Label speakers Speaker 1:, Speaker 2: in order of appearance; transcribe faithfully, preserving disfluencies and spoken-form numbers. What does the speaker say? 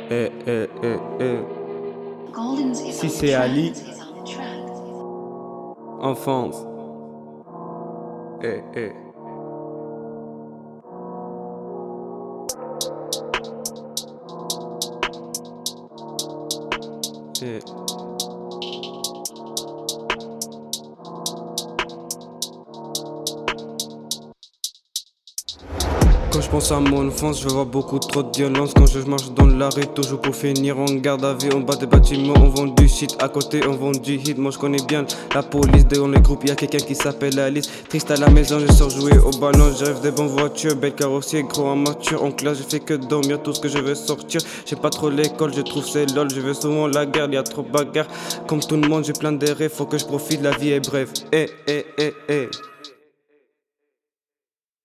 Speaker 1: Eh, eh, eh, eh. Si c'est Ali, enfance. Eh, eh. Eh. Quand je pense à mon enfance, je vois beaucoup trop de violence. Quand je marche dans la rue, toujours pour finir en garde à vue. En bas des bâtiments, on vend du shit. À côté, on vend du hit. Moi, je connais bien la police. Dans les groupes, y'a quelqu'un qui s'appelle Alice. Triste à la maison, je sors jouer au ballon. J'arrive des bonnes voitures, belle carrossier, gros armature. En classe, je fais que dormir tout ce que je veux sortir. J'ai pas trop l'école, je trouve c'est lol. Je veux souvent la guerre, y'a trop de bagarre. Comme tout le monde, j'ai plein de rêves. Faut que je profite, la vie est brève. Eh, eh, eh, eh.